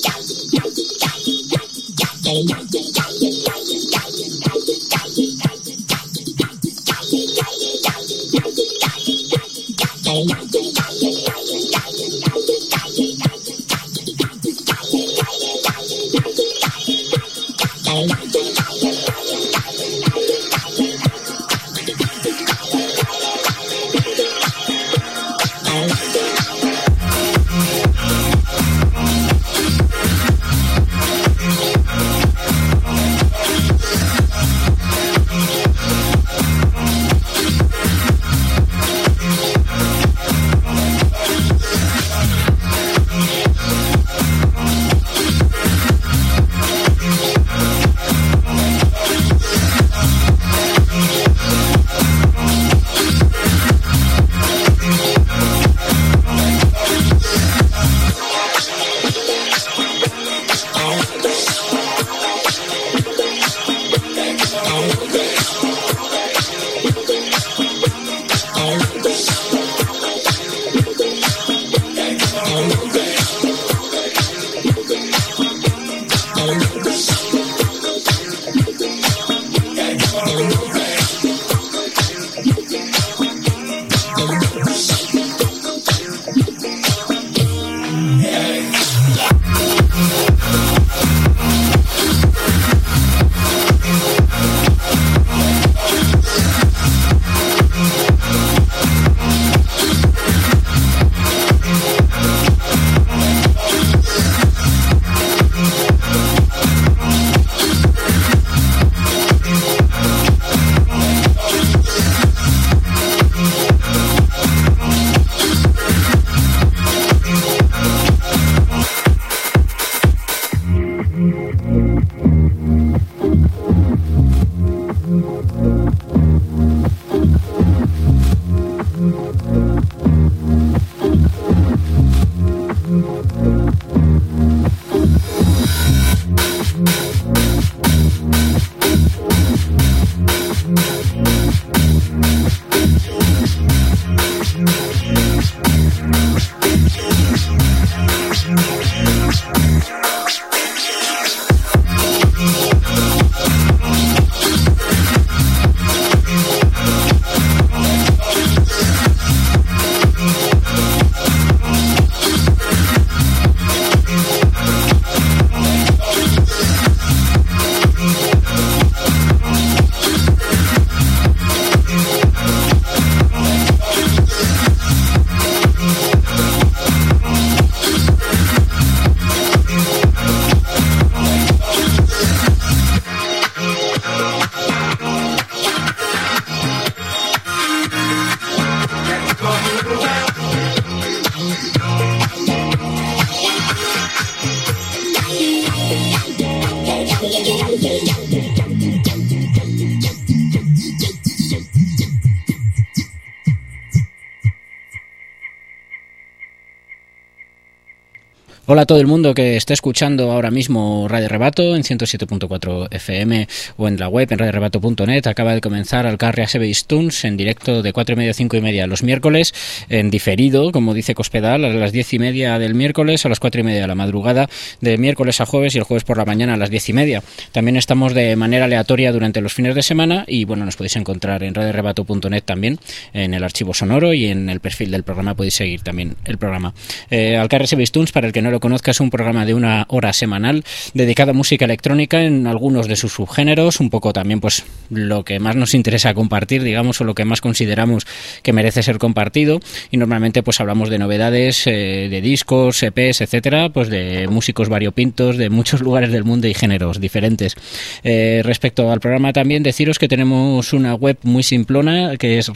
Hola a todo el mundo que esté escuchando ahora mismo Radio Rebato en 107.4 FM o en la web en radiorebato.net. Acaba de comenzar Alcarria Sebeis Tunes en directo de 4:30 a 5:30 los miércoles, en diferido, como dice Cospedal, a las 10:30 del miércoles, a las 4:30 de la madrugada, de miércoles a jueves, y el jueves por la mañana a las 10:30. También estamos de manera aleatoria durante los fines de semana y bueno, nos podéis encontrar en radiorebato.net también, en el archivo sonoro, y en el perfil del programa podéis seguir también el programa. Alcarria Sebeis Tunes, para el que no lo conozca, es un programa de 1 hora semanal dedicado a música electrónica en algunos de sus subgéneros, un poco también pues lo que más nos interesa compartir, digamos, o lo que más consideramos que merece ser compartido, y normalmente pues hablamos de novedades, de discos, EPs, etcétera, pues de músicos variopintos de muchos lugares del mundo y géneros diferentes. Respecto al programa, también deciros que tenemos una web muy simplona que es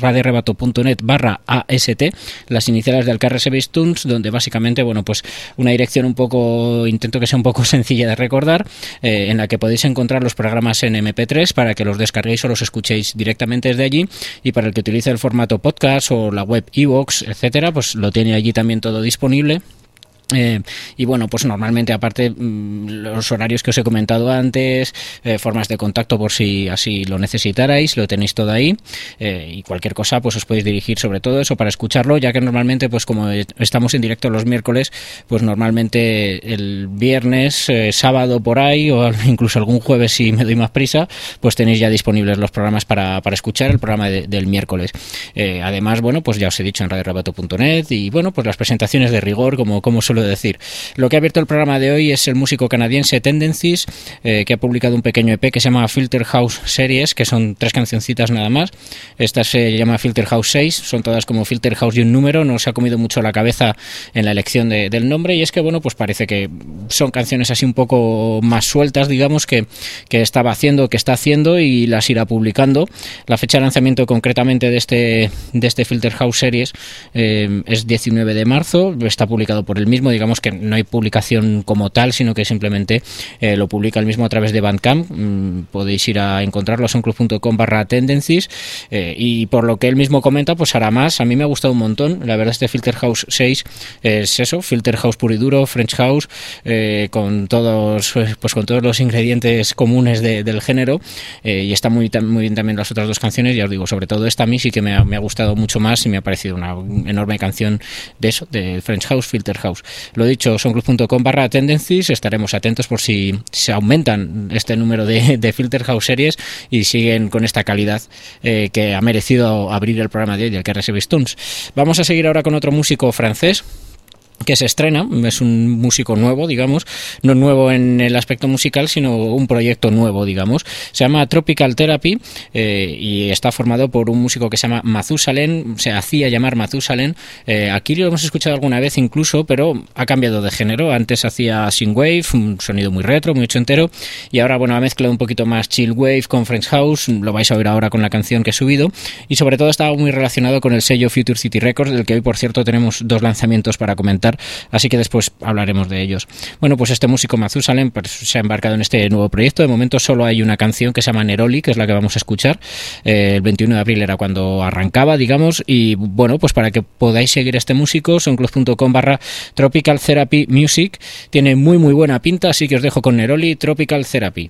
radiorebato.net/AST, las iniciales de Alcarria Sebeis Tunes, donde básicamente, bueno, pues una dirección un poco, intento que sea un poco sencilla de recordar, en la que podéis encontrar los programas en MP3 para que los descarguéis o los escuchéis directamente desde allí, y para el que utilice el formato podcast o la web iVoox, etcétera, pues lo tiene allí también todo disponible. Y bueno, pues normalmente aparte los horarios que os he comentado antes, formas de contacto por si así lo necesitarais, lo tenéis todo ahí, y cualquier cosa pues os podéis dirigir sobre todo eso para escucharlo, ya que normalmente pues como estamos en directo los miércoles, pues normalmente el viernes, sábado por ahí o incluso algún jueves si me doy más prisa, pues tenéis ya disponibles los programas para escuchar el programa del miércoles. Además, bueno, pues ya os he dicho en radiorebato.net y bueno, pues las presentaciones de rigor como suelo decir. Lo que ha abierto el programa de hoy es el músico canadiense Tendencies, que ha publicado un pequeño EP que se llama Filter House Series, que son 3 cancioncitas nada más. Esta se llama Filter House 6, son todas como Filter House y un número, no se ha comido mucho la cabeza en la elección del nombre, y es que bueno, pues parece que son canciones así un poco más sueltas, digamos, que está haciendo y las irá publicando. La fecha de lanzamiento concretamente de este Filter House Series es 19 de marzo, está publicado por el mismo, digamos que no hay publicación como tal, sino que simplemente lo publica el mismo a través de Bandcamp. Podéis ir a encontrarlo a soundcloud.com/tendencies, y por lo que él mismo comenta, pues hará más. A mí me ha gustado un montón, la verdad. Este Filter House 6 es eso, Filter House puro y duro, French House, con todos los ingredientes comunes del género, y está muy bien también las otras 2 canciones. Ya os digo, sobre todo esta a mí sí que me ha gustado mucho más y me ha parecido una enorme canción de French House, Filter House. Lo dicho, soundcloud.com/tendencies, estaremos atentos por si se aumentan este número de Filter House Series y siguen con esta calidad que ha merecido abrir el programa de hoy del KRS Stones. Vamos a seguir ahora con otro músico francés que se estrena, es un músico nuevo, digamos, no nuevo en el aspecto musical, sino un proyecto nuevo, digamos. Se llama Tropical Therapy, y está formado por un músico que se llama Mathusalem, se hacía llamar Mathusalem. Aquí lo hemos escuchado alguna vez incluso, pero ha cambiado de género. Antes hacía synthwave, un sonido muy retro, muy ochentero, y ahora bueno, ha mezclado un poquito más chill wave con French House, lo vais a oír ahora con la canción que he subido, y sobre todo estaba muy relacionado con el sello Future City Records, del que hoy por cierto tenemos 2 lanzamientos para comentar, así que después hablaremos de ellos. Bueno, pues este músico Mathusalem pues, se ha embarcado en este nuevo proyecto. De momento solo hay una canción que se llama Neroli, que es la que vamos a escuchar. El 21 de abril era cuando arrancaba, digamos, y bueno, pues para que podáis seguir a este músico, soundcloud.com/Tropical Therapy Music, tiene muy buena pinta, así que os dejo con Neroli, Tropical Therapy.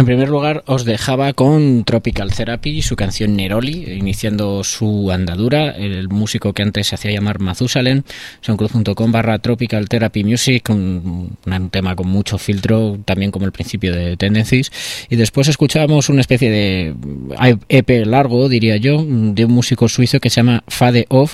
En primer lugar, os dejaba con Tropical Therapy y su canción Neroli, iniciando su andadura. El músico que antes se hacía llamar Mathusalem, soundcloud.com/Tropical Therapy Music, un tema con mucho filtro, también como el principio de Tendencies. Y después escuchábamos una especie de EP largo, diría yo, de un músico suizo que se llama Fade Off.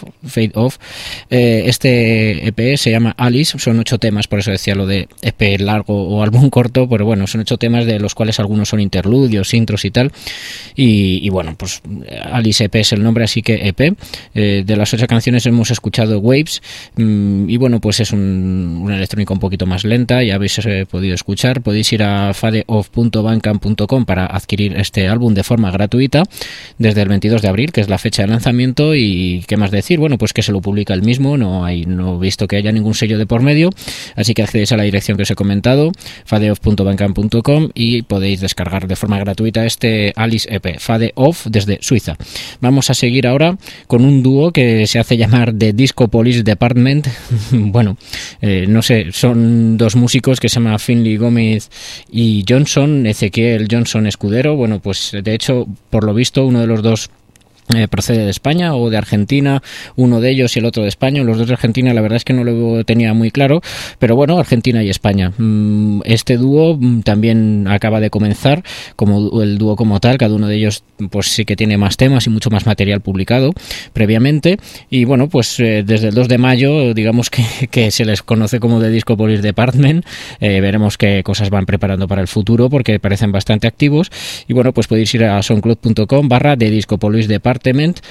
Este EP se llama Alice, son 8 temas, por eso decía lo de EP largo o álbum corto, pero bueno, son 8 temas de los cuales algunos son interludios, intros y tal, y bueno, pues Alice EP es el nombre, así que EP. De las 8 canciones hemos escuchado Waves, y bueno, pues es una electrónica un poquito más lenta, ya habéis podido escuchar. Podéis ir a fadeoff.bandcamp.com para adquirir este álbum de forma gratuita desde el 22 de abril, que es la fecha de lanzamiento. Y qué más decir, bueno, pues que se lo publica el mismo, no he visto que haya ningún sello de por medio, así que accedéis a la dirección que os he comentado, fadeoff.bandcamp.com, y podéis descargar de forma gratuita este Alice EP, Fade Off, desde Suiza. Vamos a seguir ahora con un dúo que se hace llamar The Disco Police Department. Bueno, no sé, son 2 músicos que se llaman Finley Gómez y Johnson, Ezequiel Johnson Escudero. Bueno, pues de hecho, por lo visto, uno de los 2 procede de España o de Argentina, uno de ellos y el otro de España. Los 2 de Argentina la verdad es que no lo tenía muy claro, pero bueno, Argentina y España. Este dúo también acaba de comenzar, como el dúo como tal. Cada uno de ellos pues sí que tiene más temas y mucho más material publicado previamente, y bueno, pues desde el 2 de mayo digamos que se les conoce como The Disco Police Department. Veremos qué cosas van preparando para el futuro, porque parecen bastante activos. Y bueno, pues podéis ir a soundcloud.com/The Disco Police Department,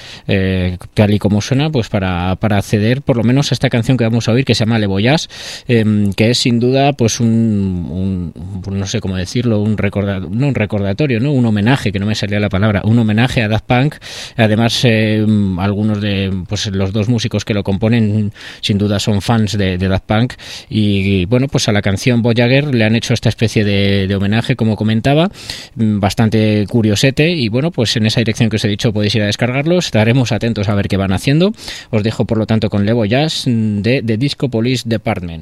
tal y como suena, pues para acceder por lo menos a esta canción que vamos a oír, que se llama Le Voyage, que es sin duda pues un no sé cómo decirlo, un recordatorio, ¿no? Un homenaje, que no me salía la palabra, un homenaje a Daft Punk. Además, algunos de pues los 2 músicos que lo componen sin duda son fans de Daft Punk, y bueno, pues a la canción Voyager le han hecho esta especie de homenaje, como comentaba, bastante curiosete. Y bueno, pues en esa dirección que os he dicho podéis ir a descargarlos. Estaremos atentos a ver qué van haciendo. Os dejo por lo tanto con Le Voyage de The Disco Police Department.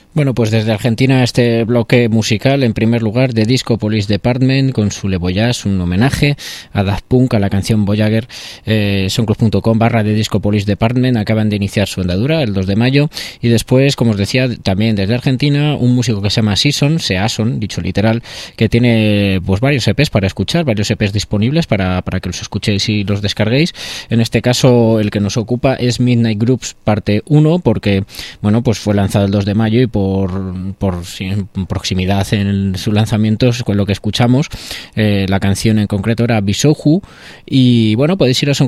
Bueno, pues desde Argentina este bloque musical, en primer lugar, de Disco Police Department con su Le Voyage, un homenaje a Daft Punk, a la canción Voyager. Soundcloud.com/de Disco Police Department acaban de iniciar su andadura el 2 de mayo. Y después, como os decía, también desde Argentina, un músico que se llama Season, dicho literal, que tiene pues varios EPs para escuchar, varios EPs disponibles para que los escuchéis y los descarguéis. En este caso, el que nos ocupa es Midnight Groups parte 1, porque bueno, pues fue lanzado el 2 de mayo y por proximidad en su lanzamiento, con lo que escuchamos, la canción en concreto era Bisohu. Y bueno, podéis ir a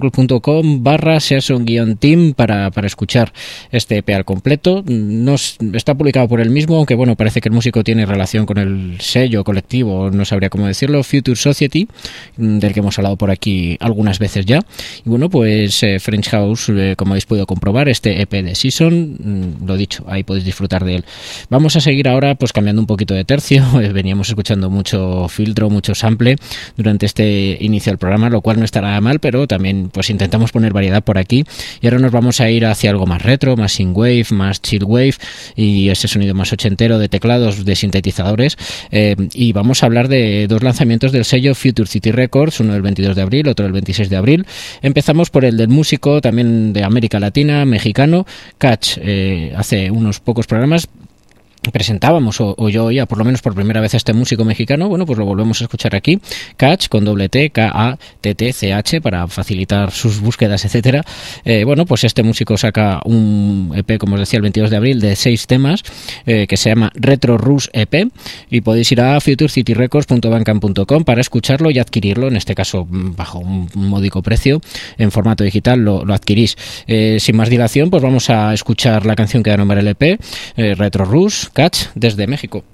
soundcloud.com/Season-team para escuchar este EP al completo. No está publicado por él mismo, aunque bueno, parece que el músico tiene relación con el sello colectivo, no sabría cómo decirlo, Future Society, del que hemos hablado por aquí algunas veces ya. Y bueno, pues French House, como habéis podido comprobar, este EP de Season, lo dicho, ahí podéis disfrutar de él. Vamos a seguir ahora pues cambiando un poquito de tercio. Veníamos escuchando mucho filtro, mucho sample durante este inicio del programa, lo cual no estará mal, pero también pues intentamos poner variedad por aquí. Y ahora nos vamos a ir hacia algo más retro, más synthwave, más chillwave y ese sonido más ochentero de teclados, de sintetizadores. Y vamos a hablar de dos lanzamientos del sello Future City Records, uno el 22 de abril, otro el 26 de abril. Empezamos por el del músico también de América Latina, mexicano, Catch. Hace unos pocos programas presentábamos o yo oía por lo menos por primera vez a este músico mexicano. Bueno, pues lo volvemos a escuchar aquí, Catch con doble T, K-A-T-T-C-H, para facilitar sus búsquedas, etcétera. Bueno, pues este músico saca un EP, como os decía, el 22 de abril de 6 temas, que se llama Retro Rush EP, y podéis ir a futurecityrecords.bandcamp.com para escucharlo y adquirirlo, en este caso bajo un módico precio, en formato digital lo adquirís. Sin más dilación, pues vamos a escuchar la canción que da nombre al EP, Retro Rush, Catch, desde México.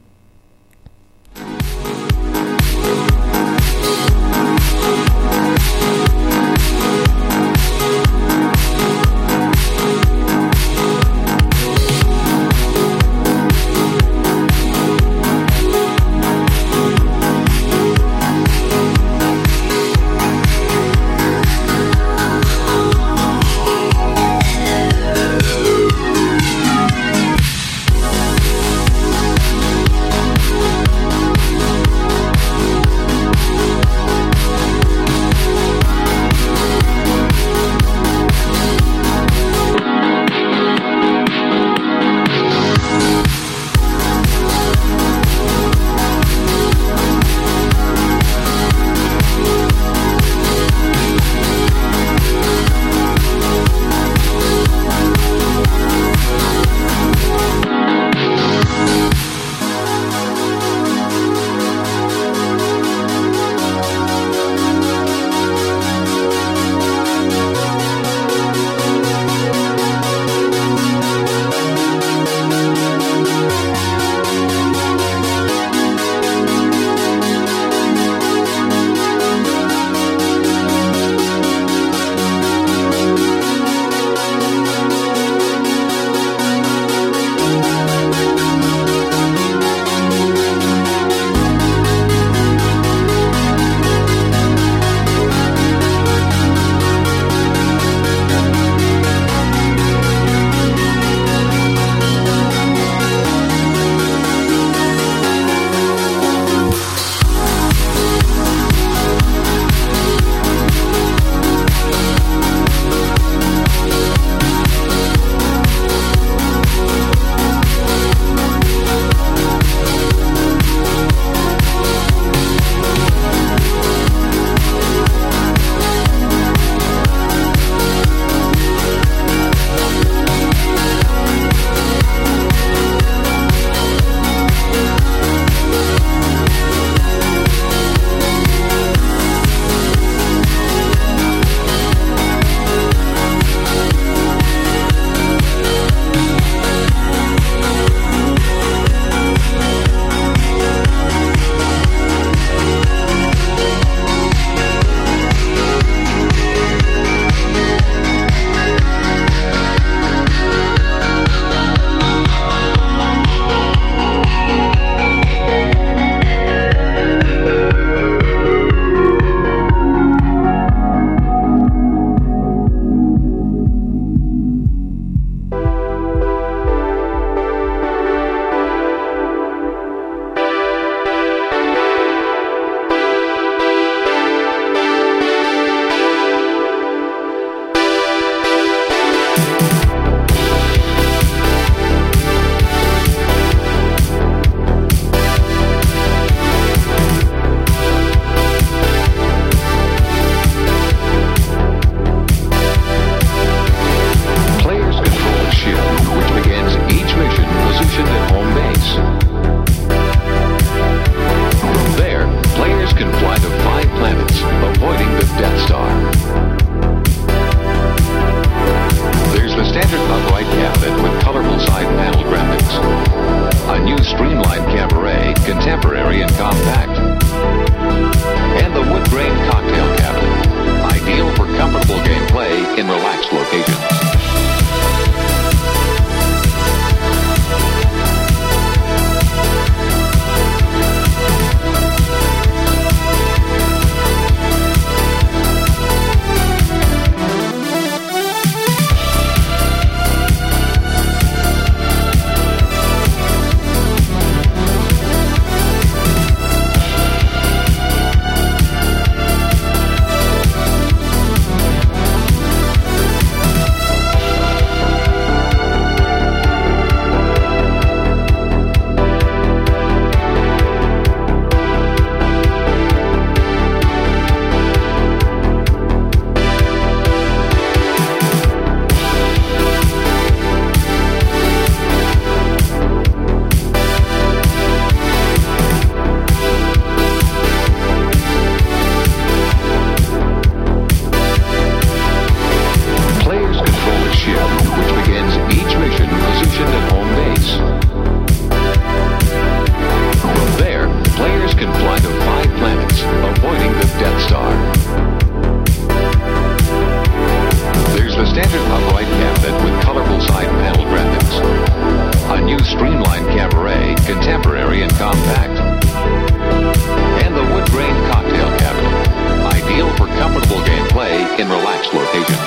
streamlined cabaret, contemporary and compact. And the wood-grain cocktail cabinet, ideal for comfortable gameplay in relaxed locations.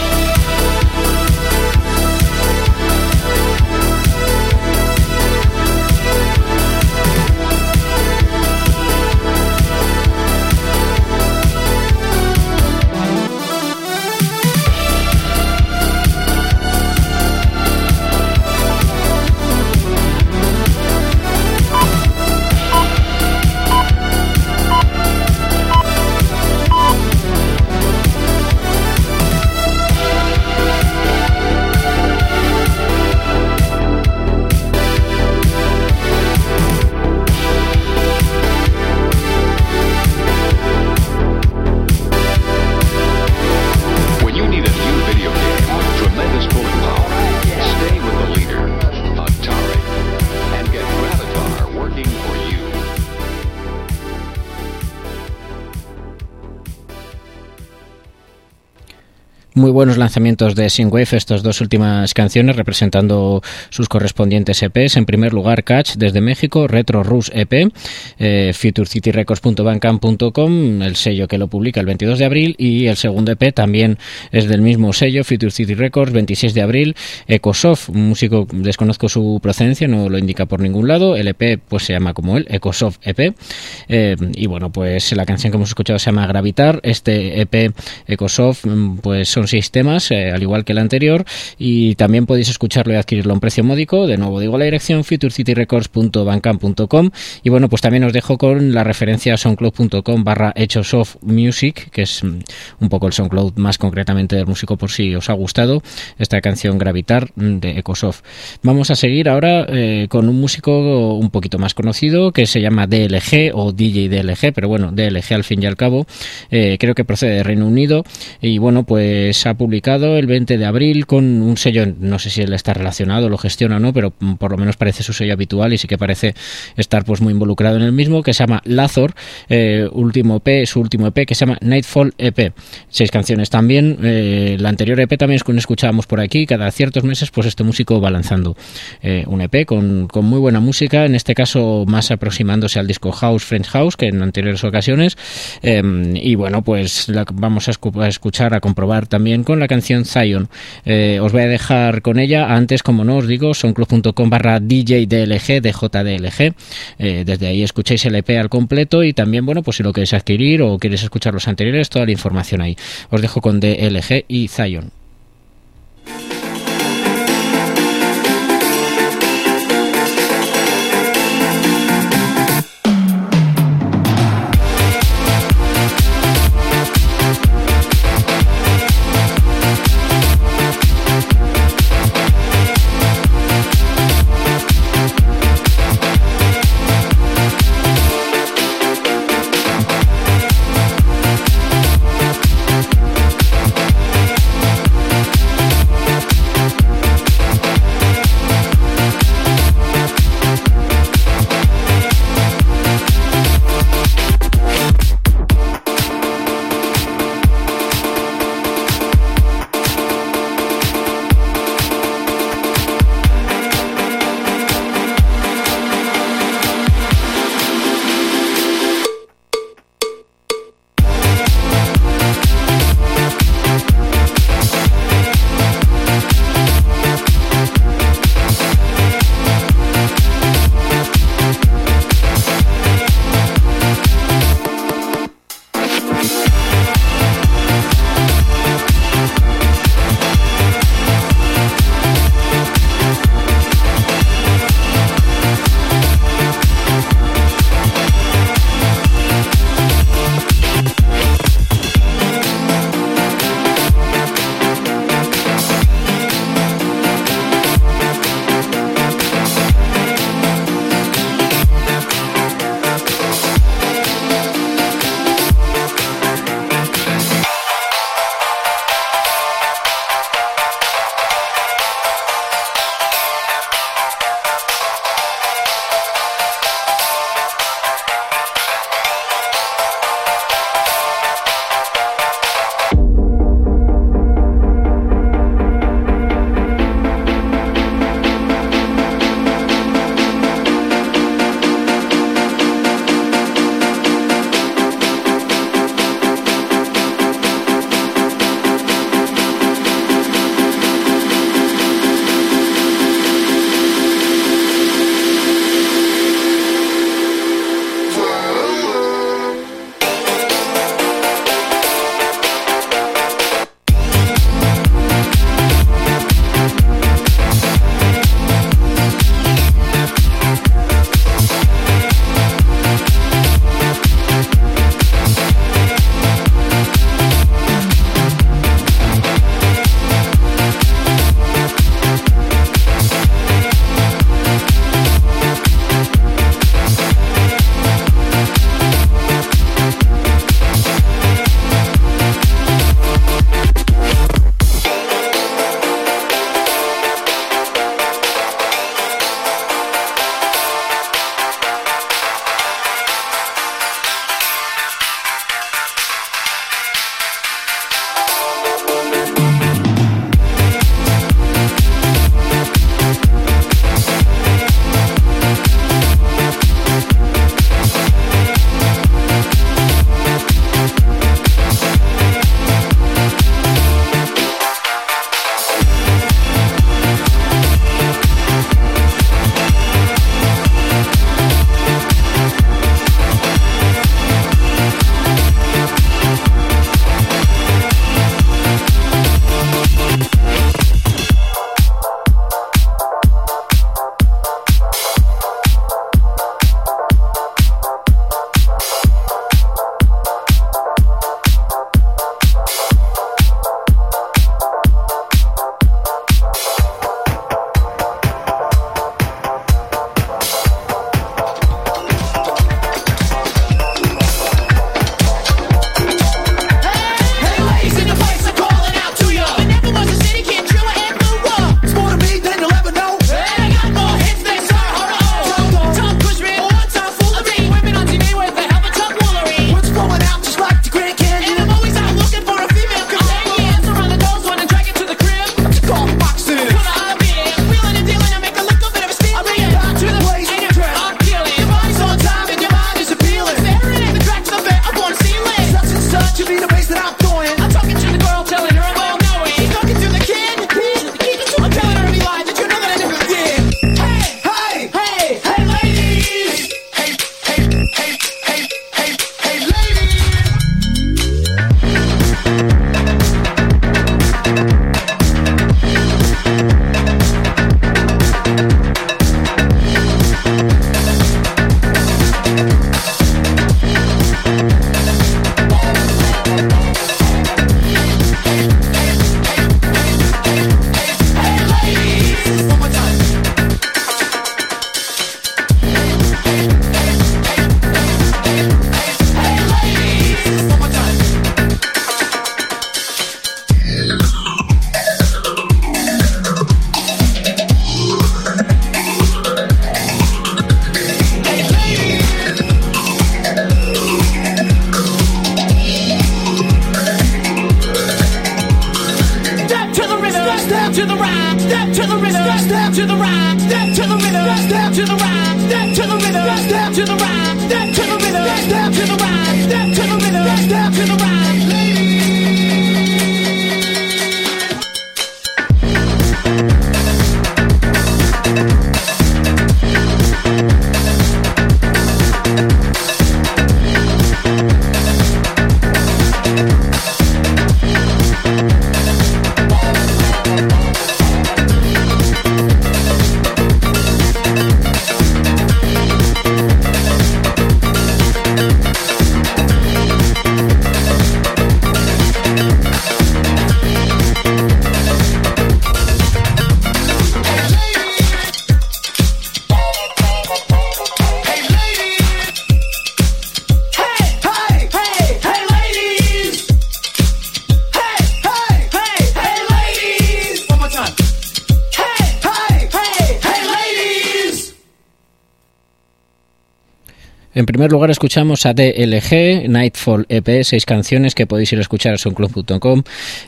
Muy buenos lanzamientos de Synthwave, estas dos últimas canciones representando sus correspondientes EPs. En primer lugar, Catch desde México, Retro Rush EP, futurecityrecords.bandcamp.com, el sello que lo publica el 22 de abril, y el segundo EP también es del mismo sello, Future City Records, 26 de abril, Ecosoft, un músico, desconozco su procedencia, no lo indica por ningún lado, el EP pues se llama como él, Ecosoft EP, y bueno, pues la canción que hemos escuchado se llama Gravitar. Este EP Ecosoft pues son 6 temas, al igual que el anterior, y también podéis escucharlo y adquirirlo a un precio módico. De nuevo digo la dirección, futurecityrecords.bandcamp.com, y bueno, pues también os dejo con la referencia soundcloud.com/echosoftmusic, que es un poco el SoundCloud más concretamente del músico, por si os ha gustado esta canción Gravitar de Ecosoft. Vamos a seguir ahora con un músico un poquito más conocido que se llama DLG o DJ DLG, pero bueno, DLG al fin y al cabo, creo que procede de Reino Unido, y bueno, pues ha publicado el 20 de abril con un sello, no sé si él está relacionado, lo gestiona o no, pero por lo menos parece su sello habitual y sí que parece estar pues muy involucrado en el mismo, que se llama Lazor, su último EP que se llama Nightfall EP, 6 canciones también. La anterior EP también escuchábamos por aquí, cada ciertos meses pues este músico va lanzando un EP con muy buena música, en este caso más aproximándose al disco House, French House, que en anteriores ocasiones, y bueno, pues vamos a escuchar, a comprobar también con la canción Zion. Os voy a dejar con ella. Antes, como no, os digo, soundcloud.com/DJDLG, DJDLG. Desde ahí escucháis el EP al completo, y también, bueno, pues si lo queréis adquirir o queréis escuchar los anteriores, toda la información ahí. Os dejo con DLG y Zion. step to the right, step to the rhythm, step to the right, step to the rhythm, step to the right, step to the rhythm, step to the right, ladies. En primer lugar escuchamos a DLG, Nightfall EP, 6 canciones que podéis ir a escuchar a soundcloud.com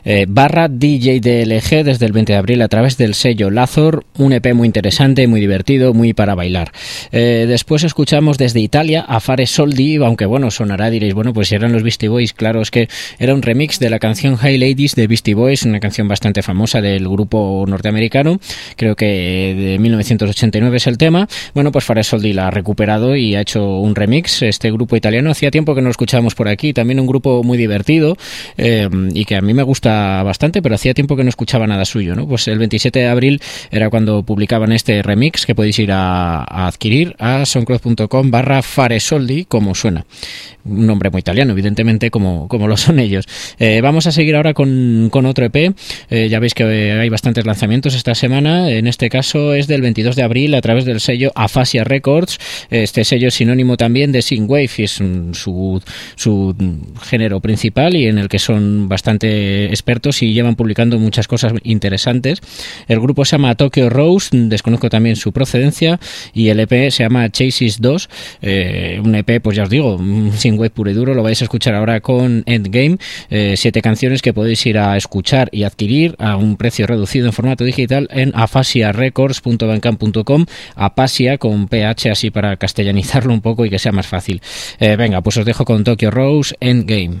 /DJ DLG desde el 20 de abril a través del sello Lazor, un EP muy interesante, muy divertido, muy para bailar. Después escuchamos desde Italia a Fare Soldi, aunque bueno, sonará, diréis, bueno, pues si eran los Beastie Boys, claro, es que era un remix de la canción Hey Ladies de Beastie Boys, una canción bastante famosa del grupo norteamericano, creo que de 1989 es el tema. Bueno, pues Fare Soldi la ha recuperado y ha hecho un remix, este grupo italiano. Hacía tiempo que no lo escuchábamos por aquí, también un grupo muy divertido y que a mí me gusta bastante, pero hacía tiempo que no escuchaba nada suyo, ¿no? Pues el 27 de abril era cuando publicaban este remix que podéis ir a adquirir a soundcloud.com /Faresoldi, como suena. Un nombre muy italiano, evidentemente, como lo son ellos. Vamos a seguir ahora con otro EP. Ya veis que hay bastantes lanzamientos esta semana. En este caso es del 22 de abril a través del sello Aphasia Records. Este sello es sinónimo también de synthwave y es su género principal y en el que son bastante expertos y llevan publicando muchas cosas interesantes. El grupo se llama Tokyo Rose, desconozco también su procedencia, y el EP se llama Chases 2, un EP, pues ya os digo, synthwave puro y duro. Lo vais a escuchar ahora con Endgame, 7 canciones que podéis ir a escuchar y adquirir a un precio reducido en formato digital en aphasiarecords.bandcamp.com, Aphasia con PH así para castellanizarlo un poco y que sea más fácil. Venga, pues os dejo con Tokyo Rose, Endgame.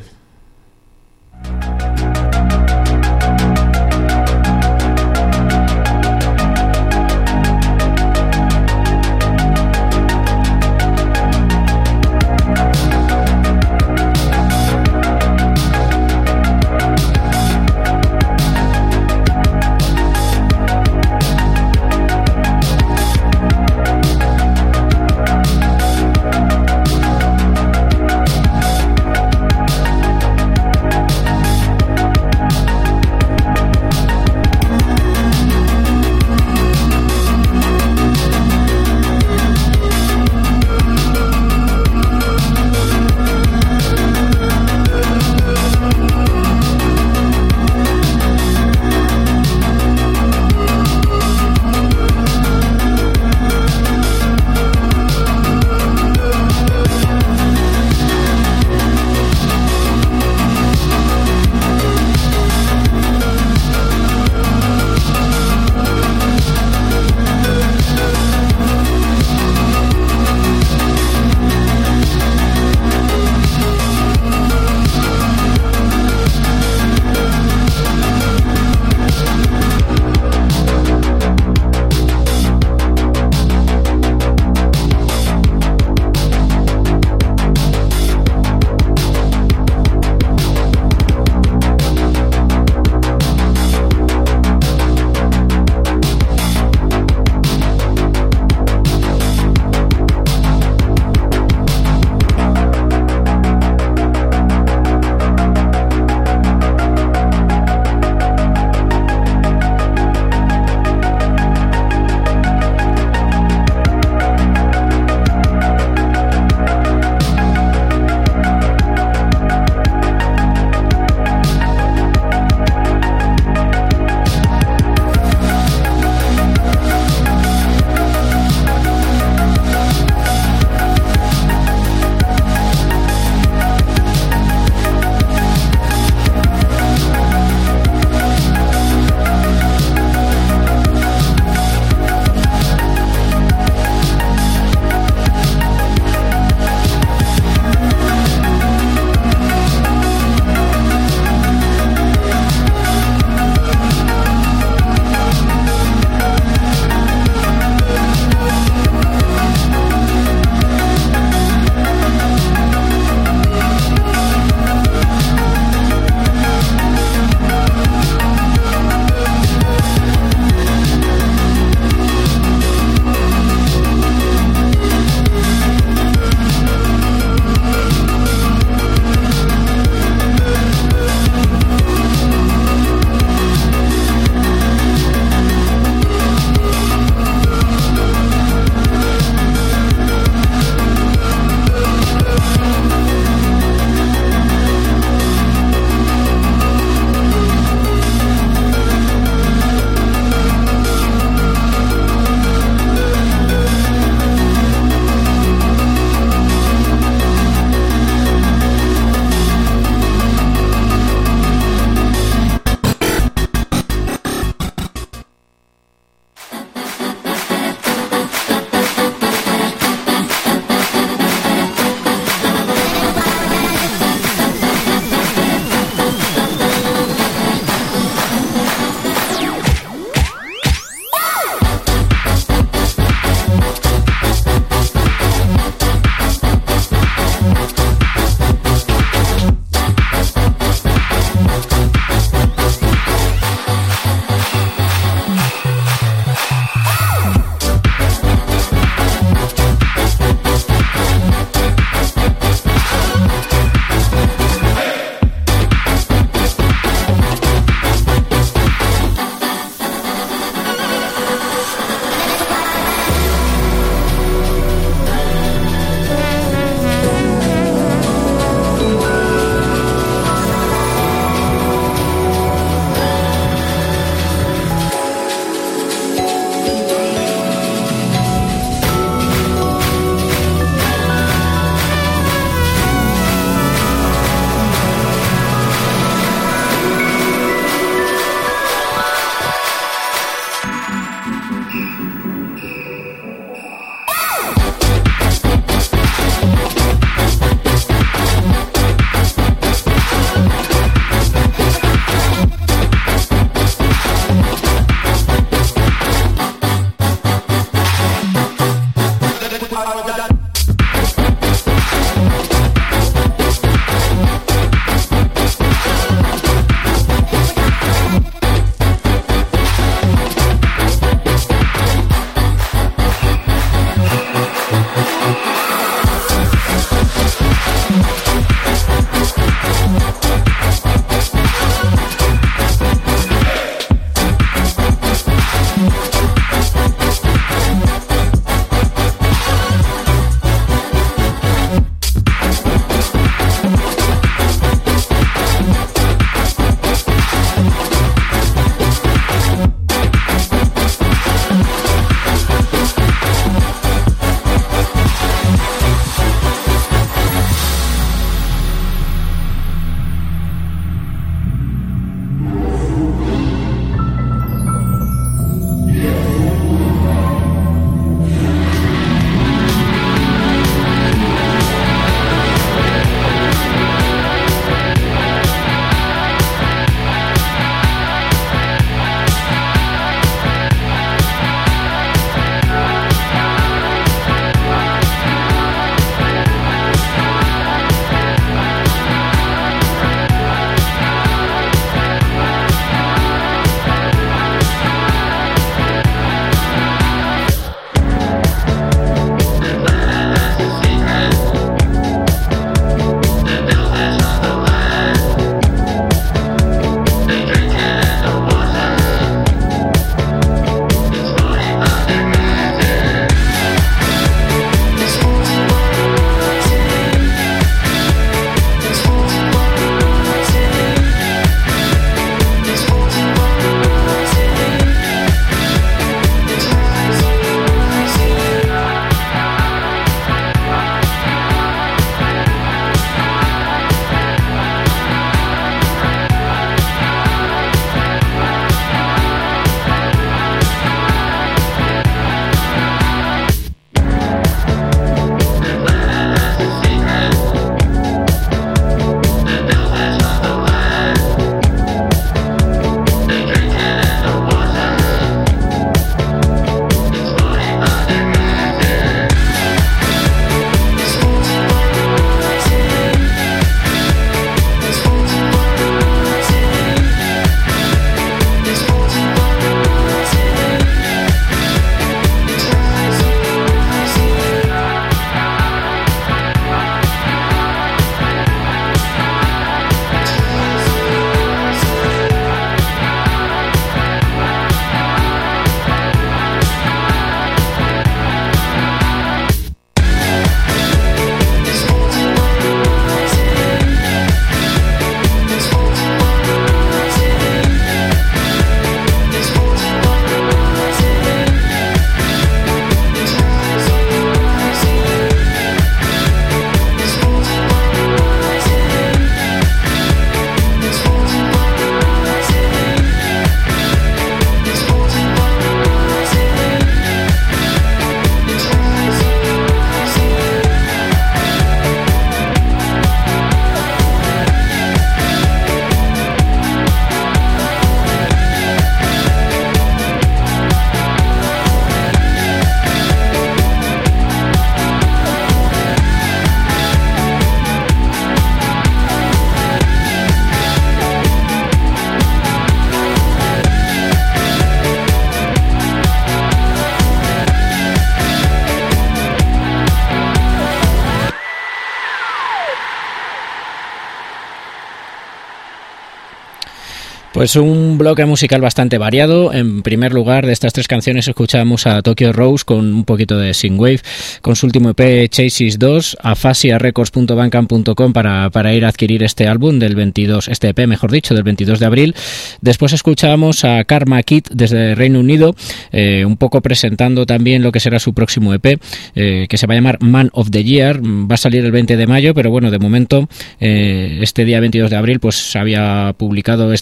Pues un bloque musical bastante variado. En primer lugar, de estas tres canciones escuchamos a Tokyo Rose con un poquito de synthwave, con su último EP Chasis 2, a fasiarecords.bandcamp.com para ir a adquirir este álbum del 22, este EP mejor dicho, del 22 de abril. Después escuchamos a Karma Kid desde Reino Unido, un poco presentando también lo que será su próximo EP, que se va a llamar Man of the Year. Va a salir el 20 de mayo, pero bueno, de momento este día 22 de abril pues había publicado esta canción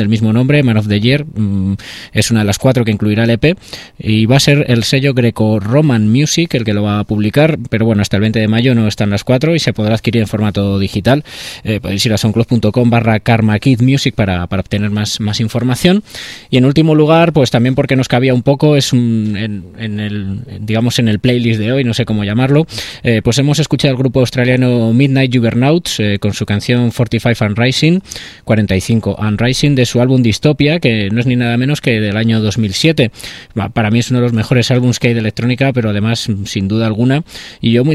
del mismo nombre, Man of the Year, es una de las 4 que incluirá el EP, y va a ser el sello Greco-Roman Music el que lo va a publicar, pero bueno, hasta el 20 de mayo no están las 4 y se podrá adquirir en formato digital. Podéis ir a soundcloud.com/KarmaKidMusic para obtener más información. Y en último lugar, pues también porque nos cabía un poco, es en el playlist de hoy, no sé cómo llamarlo, pues hemos escuchado al grupo australiano Midnight Juggernauts con su canción 45 and Rising de su álbum Dystopia, que no es ni nada menos que del año 2007. Para mí es uno de los mejores álbumes que hay de electrónica, pero además sin duda alguna, y yo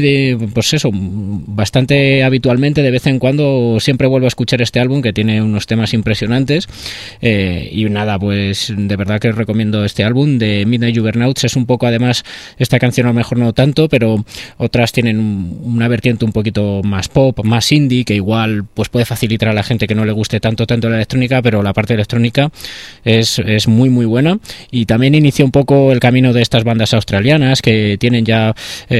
bastante habitualmente, de vez en cuando, siempre vuelvo a escuchar este álbum, que tiene unos temas impresionantes, y nada, pues de verdad que os recomiendo este álbum de Midnight Juggernauts. Es un poco, además, esta canción a lo mejor no tanto, pero otras tienen una vertiente un poquito más pop, más indie, que igual pues puede facilitar a la gente que no le guste tanto la electrónica, pero la parte electrónica es muy muy buena. Y también inicia un poco el camino de estas bandas australianas que tienen ya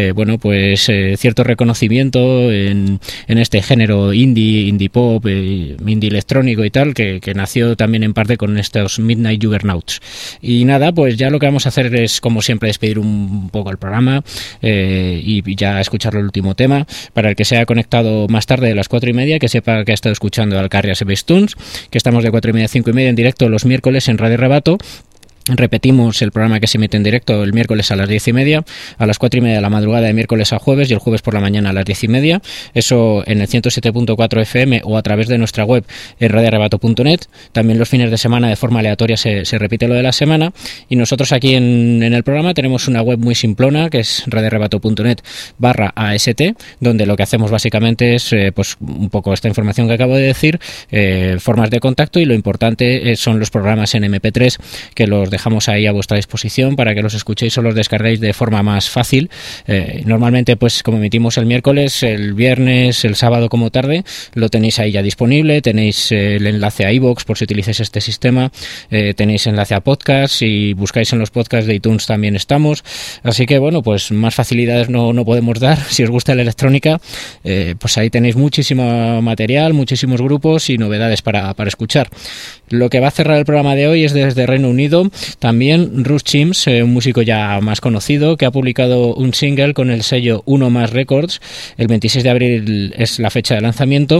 cierto reconocimiento en este género indie pop, indie electrónico y tal, que nació también en parte con estos Midnight Juggernauts. Y nada, pues ya lo que vamos a hacer es, como siempre, despedir un poco el programa y ya escuchar el último tema. Para el que se haya conectado más tarde de las 4:30, que sepa que ha estado escuchando al Carrias Space Tunes, que estamos de 4:30 a 5:30 en directo los miércoles en Radio Rebato. Repetimos el programa que se emite en directo el miércoles a las 10:30, a las 4:30 de la madrugada de miércoles a jueves, y el jueves por la mañana a las 10:30. Eso en el 107.4 FM o a través de nuestra web en radioarrebato.net. También los fines de semana, de forma aleatoria, se repite lo de la semana. Y nosotros aquí en el programa tenemos una web muy simplona, que es radioarrebato.net/AST, donde lo que hacemos básicamente es pues un poco esta información que acabo de decir, formas de contacto, y lo importante son los programas en MP3, que los dejamos ahí a vuestra disposición para que los escuchéis o los descarguéis de forma más fácil. Normalmente, pues como emitimos el miércoles, el viernes, el sábado como tarde, lo tenéis ahí ya disponible. Tenéis el enlace a iVoox por si utilizáis este sistema, tenéis enlace a podcast, si buscáis en los podcasts de iTunes también estamos. Así que bueno, pues más facilidades no podemos dar. Si os gusta la electrónica, pues ahí tenéis muchísimo material, muchísimos grupos y novedades para escuchar. Lo que va a cerrar el programa de hoy es desde Reino Unido, también Russ Chimps, un músico ya más conocido, que ha publicado un single con el sello Uno Más Records. El 26 de abril es la fecha de lanzamiento.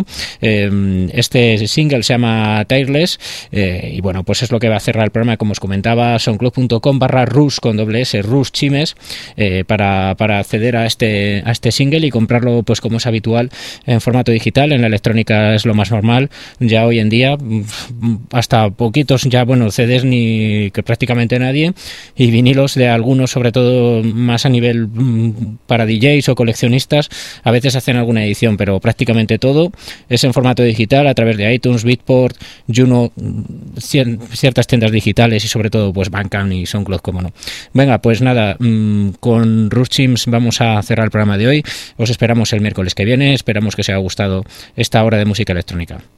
Este single se llama Tireless, y bueno, pues es lo que va a cerrar el programa, como os comentaba, soundcloud.com/Russ con doble S, Russ Chimps, para acceder a este single y comprarlo, pues como es habitual, en formato digital. En la electrónica es lo más normal ya hoy en día, hasta poquitos ya, bueno, CDs ni que prácticamente nadie, y vinilos de algunos, sobre todo más a nivel para DJs o coleccionistas, a veces hacen alguna edición, pero prácticamente todo es en formato digital a través de iTunes, Beatport, Juno, ciertas tiendas digitales y sobre todo pues Bandcamp y SoundCloud, como no. Venga, pues nada, con Russ Chimps vamos a cerrar el programa de hoy. Os esperamos el miércoles que viene, esperamos que os haya gustado esta hora de música electrónica.